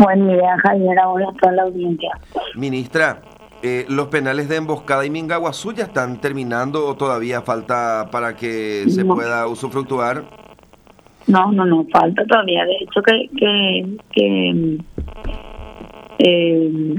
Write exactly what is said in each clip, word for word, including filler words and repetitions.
Buen día, Javier, ahora toda la audiencia. Ministra, eh, ¿los penales de Emboscada y Mingaguazú ya están terminando o todavía falta para que se No, pueda usufructuar? no, no, no, falta todavía. De hecho, que, que, que eh,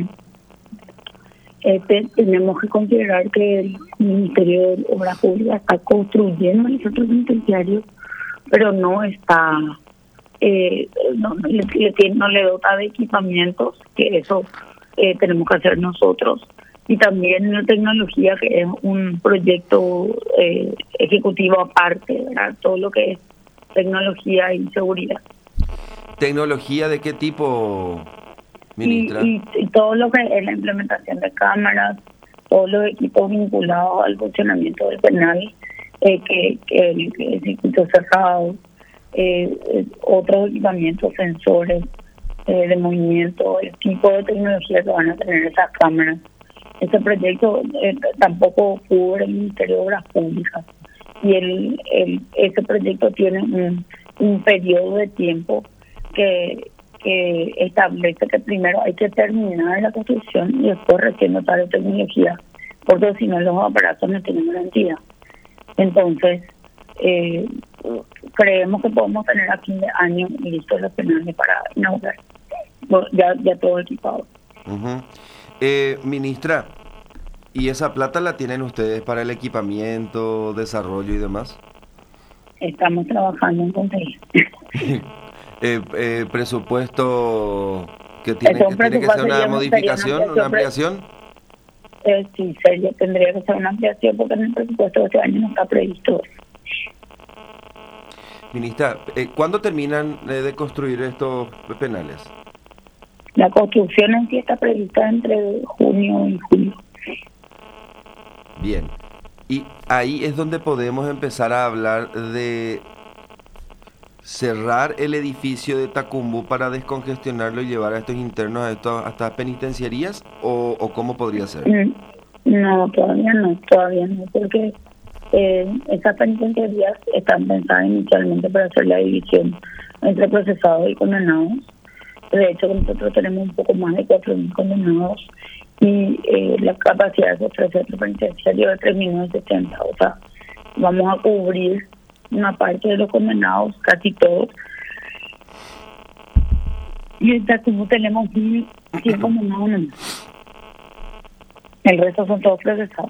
este, tenemos que considerar que el Ministerio de Obras Públicas está construyendo el centro penitenciario, pero no está, eh, no, no le, le tiene- no le dota de equipamientos, que eso eh, tenemos que hacer nosotros. Y también la tecnología, que es un proyecto eh, ejecutivo aparte, ¿verdad? Todo lo que es tecnología y seguridad. ¿Tecnología de qué tipo, Y, ministra? y, y todo lo que es la implementación de cámaras, todos los equipos vinculados al funcionamiento del penal, eh, que, que el, que el circuito cerrado, eh, eh, otros equipamientos, sensores eh, de movimiento, el tipo de tecnología que van a tener esas cámaras. Ese proyecto eh, tampoco cubre el Ministerio de Obras Públicas, y el, el ese proyecto tiene un, un periodo de tiempo que, que establece que primero hay que terminar la construcción y después recién dotar de tecnología, porque si no los aparatos no tienen garantía. Entonces, eh, creemos que podemos tener a fin de año listos los penales para inaugurar. Bueno, ya, ya todo equipado. Ujú. Eh, ministra, ¿y esa plata la tienen ustedes para el equipamiento, desarrollo y demás? Estamos trabajando en conseguir. eh, eh, presupuesto que tiene, Eso, que un tiene que ser presupuesto una sería- modificación, sería una ampliación, ampliación. Eh, sí, sería, tendría que ser una ampliación porque en el presupuesto de este año no está previsto. Ministra, eh, ¿cuándo terminan eh, de construir estos penales? La construcción en sí está prevista entre junio y julio. Bien. Y ahí es donde podemos empezar a hablar de cerrar el edificio de Tacumbú para descongestionarlo y llevar a estos internos a, estos, a estas penitenciarías, o, o cómo podría ser. Mm, No, todavía no, todavía no, porque eh, esas penitenciarías están pensadas inicialmente para hacer la división entre procesados y condenados. De hecho, nosotros tenemos un poco más de cuatro mil condenados y eh, la capacidad de ofrecer otro penitenciario de tres mil setenta. O sea, vamos a cubrir una parte de los condenados, casi todos. Y en Tacumbú tenemos mil cien condenados nomás. El resto son todos procesados.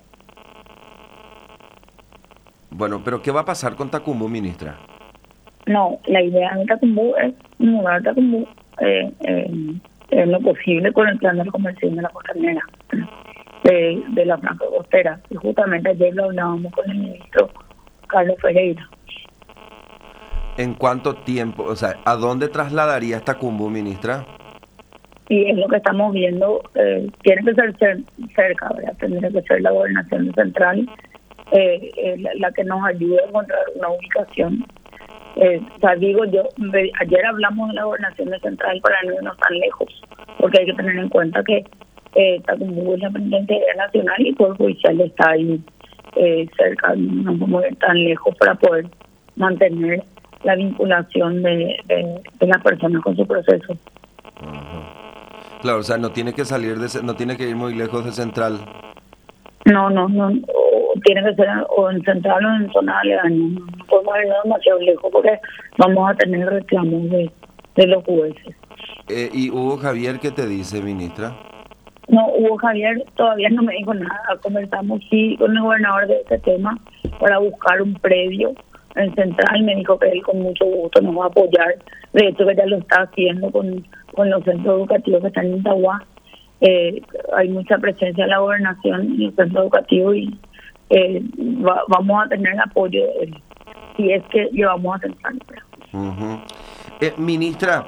Bueno, pero ¿qué va a pasar con Tacumbú, ministra? No, la idea de Tacumbú es mudar Tacumbú eh, eh, en lo posible con el plan de reconversión de la costanera, de, de la franja costera. Y justamente ayer lo hablábamos con el ministro Carlos Ferreira. ¿En cuánto tiempo? O sea, ¿a dónde trasladaría Tacumbú, ministra? Y es lo que estamos viendo. Eh, tiene que ser cer- cerca, ¿verdad? Tendría que ser la gobernación central eh, eh, la, la que nos ayude a encontrar una ubicación. Eh, o sea, digo yo, de- ayer hablamos de la gobernación de central para no irnos tan lejos, porque hay que tener en cuenta que eh, Tacumbú es la penitenciaría nacional y el Poder Judicial está ahí eh, cerca, no podemos ir tan lejos para poder mantener la vinculación de, de, de las personas con su proceso. Ajá. Claro, o sea, no tiene que salir de, ce- no tiene que ir muy lejos de Central. No, no, no, o tiene que ser o en central o en zona aledaña, no, no podemos ir demasiado lejos porque vamos a tener reclamos de, de los jueces. Eh, ¿y Hugo Javier qué te dice, ministra? No, Hugo Javier todavía no me dijo nada. Conversamos sí con el gobernador de este tema para buscar un predio en central. Me dijo que él con mucho gusto nos va a apoyar. De hecho, que ya lo está haciendo con, con los centros educativos que están en Itagua. Eh, hay mucha presencia de la gobernación en el centro educativo y eh, va, vamos a tener apoyo de él. Si es que llevamos a central. Uh-huh. eh, ministra,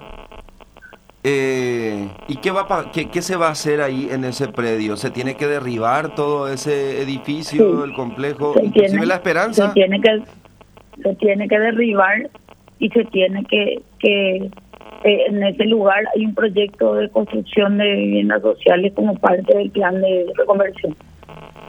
eh, ¿y qué, va pa- qué, qué se va a hacer ahí en ese predio? ¿Se tiene que derribar todo ese edificio, Sí, el complejo? se Inclusive tiene, La Esperanza. se tiene que se tiene que derribar y se tiene que que eh, en ese lugar hay un proyecto de construcción de viviendas sociales como parte del plan de reconversión.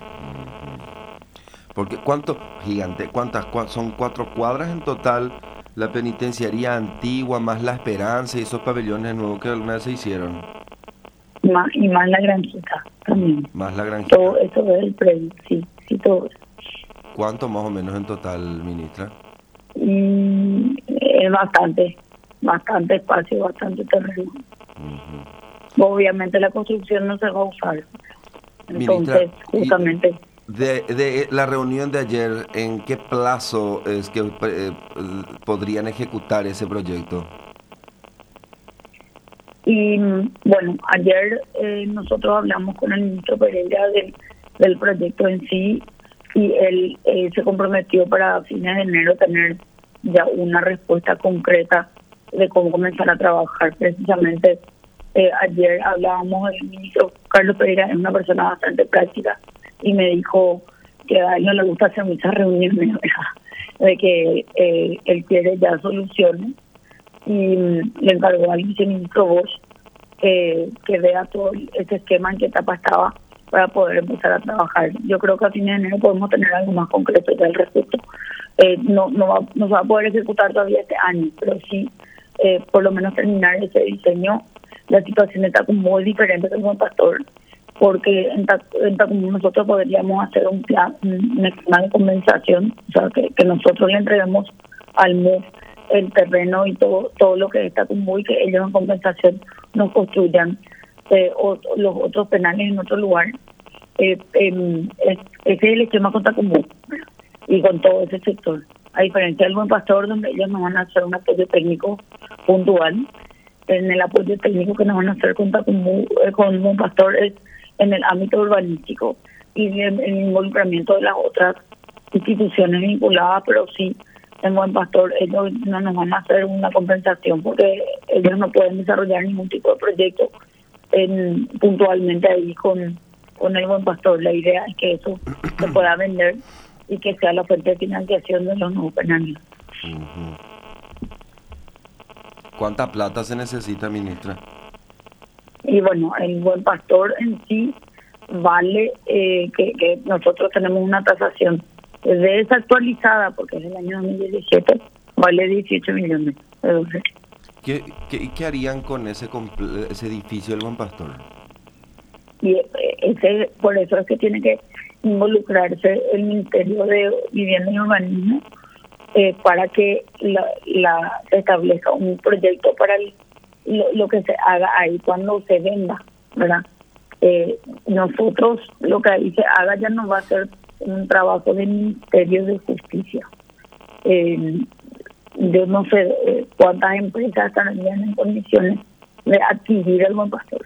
Porque cuánto, gigante, cuántas, cua- son cuatro cuadras en total La penitenciaría antigua, más La Esperanza y esos pabellones nuevos que alguna vez se hicieron. Más, y más la granjita también. Más la granjita. Todo eso es el predio, sí, sí, todo eso. ¿Cuánto más o menos en total, ministra? Mm, es bastante, bastante espacio, bastante terreno. Uh-huh. Obviamente la construcción no se va a usar. Entonces, ministra, justamente... De, de la reunión de ayer, ¿en qué plazo es que eh, podrían ejecutar ese proyecto? Y bueno, ayer eh, nosotros hablamos con el ministro Pereira del, del proyecto en sí y él eh, se comprometió para fines de enero tener ya una respuesta concreta de cómo comenzar a trabajar. Precisamente eh, ayer hablábamos, el ministro Carlos Pereira es una persona bastante práctica y me dijo que a él no le gusta hacer muchas reuniones, ¿verdad? De que eh, él quiere ya soluciones y le encargó al viceministro Bosch eh, que vea todo ese esquema en qué etapa estaba para poder empezar a trabajar. Yo creo que a fines de enero podemos tener algo más concreto ya al respecto. Eh, no, no, va, no se va a poder ejecutar todavía este año, pero sí eh, por lo menos terminar ese diseño. La situación está muy diferente del Buen Pastor, porque en, en Tacumú nosotros podríamos hacer un plan, un esquema de compensación, o sea, que, que nosotros le entreguemos al M U F el terreno y todo todo lo que está Tacumú y que ellos en compensación nos construyan eh, o, los otros penales en otro lugar. Eh, eh, es, ese es el esquema con Tacumú y con todo ese sector. A diferencia del Buen Pastor, donde ellos nos van a hacer un apoyo técnico puntual, en el apoyo técnico que nos van a hacer con Tacumú, eh, con Buen Pastor es en el ámbito urbanístico y el, el involucramiento de las otras instituciones vinculadas, pero sí, en Buen Pastor ellos no nos van a hacer una compensación porque ellos no pueden desarrollar ningún tipo de proyecto en, puntualmente ahí con, con el Buen Pastor. La idea es que eso se pueda vender y que sea la fuente de financiación de los nuevos penales. Uh-huh. ¿Cuánta plata se necesita, ministra? Y bueno, el Buen Pastor en sí vale eh, que, que nosotros tenemos una tasación desactualizada porque es el año dos mil diecisiete, vale dieciocho millones de dólares. ¿Qué, qué, qué harían con ese comple- ese edificio del Buen Pastor? Y ese, por eso es que tiene que involucrarse el Ministerio de Vivienda y Urbanismo eh, para que la, la se establezca un proyecto para el Lo, lo que se haga ahí cuando se venda, ¿verdad? Eh, nosotros lo que ahí se haga ya no va a ser un trabajo del Ministerio de Justicia. Eh, yo no sé eh, cuántas empresas estarían en condiciones de adquirir el Buen Pastor.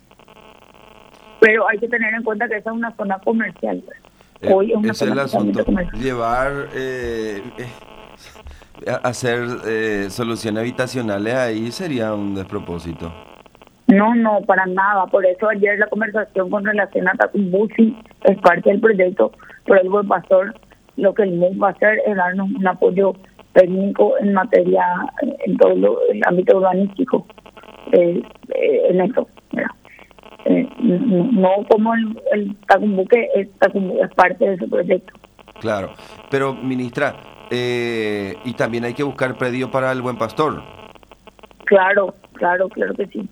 Pero hay que tener en cuenta que esa es una zona comercial. Eh, Hoy es una ese zona es el asunto. comercial. Llevar... Eh, eh, hacer eh, soluciones habitacionales ahí sería un despropósito. No, no, para nada. Por eso ayer la conversación con relación a Tacumú sí es parte del proyecto, pero el Buen Pastor lo que el M U V va a hacer es darnos un apoyo técnico en materia, en todo lo, el ámbito urbanístico, eh, eh, en eso, ¿verdad? Eh, no, no como el, el Tacumú, que es, Tacumú es parte de ese proyecto. Claro, pero ministra, eh, y también hay que buscar predio para el Buen Pastor. Claro, claro, claro que sí.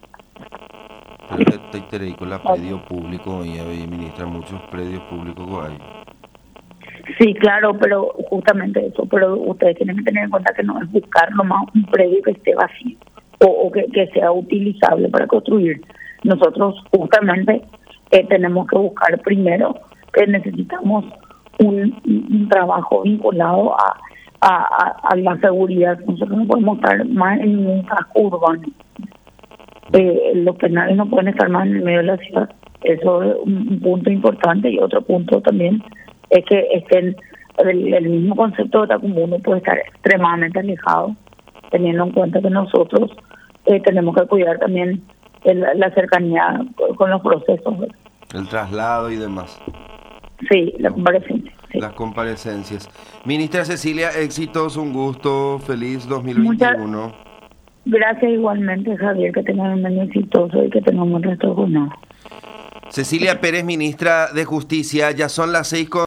Te con la predio público y ahí ministra muchos predios públicos hay. Sí, claro, pero justamente eso, pero ustedes tienen que tener en cuenta que no es buscar nomás un predio que esté vacío o, o que, que sea utilizable para construir. Nosotros justamente eh, tenemos que buscar primero que necesitamos un, un trabajo vinculado a, a, a, a la seguridad. Nosotros no podemos estar más en un casco urbano. Eh, los penales no pueden estar más en el medio de la ciudad. Eso es un, un punto importante. Y otro punto también es que estén el, el mismo concepto de Tacumú no puede estar extremadamente alejado, teniendo en cuenta que nosotros eh, tenemos que cuidar también el, la cercanía con los procesos. El traslado y demás. Sí, la comparecencia. Sí. Las comparecencias. Ministra Cecilia, éxitos, un gusto, feliz dos mil veintiuno. Muchas gracias igualmente, Javier, que tengan un año exitoso y que tengamos un resto de jornada. Cecilia Pérez, ministra de Justicia, ya son las seis con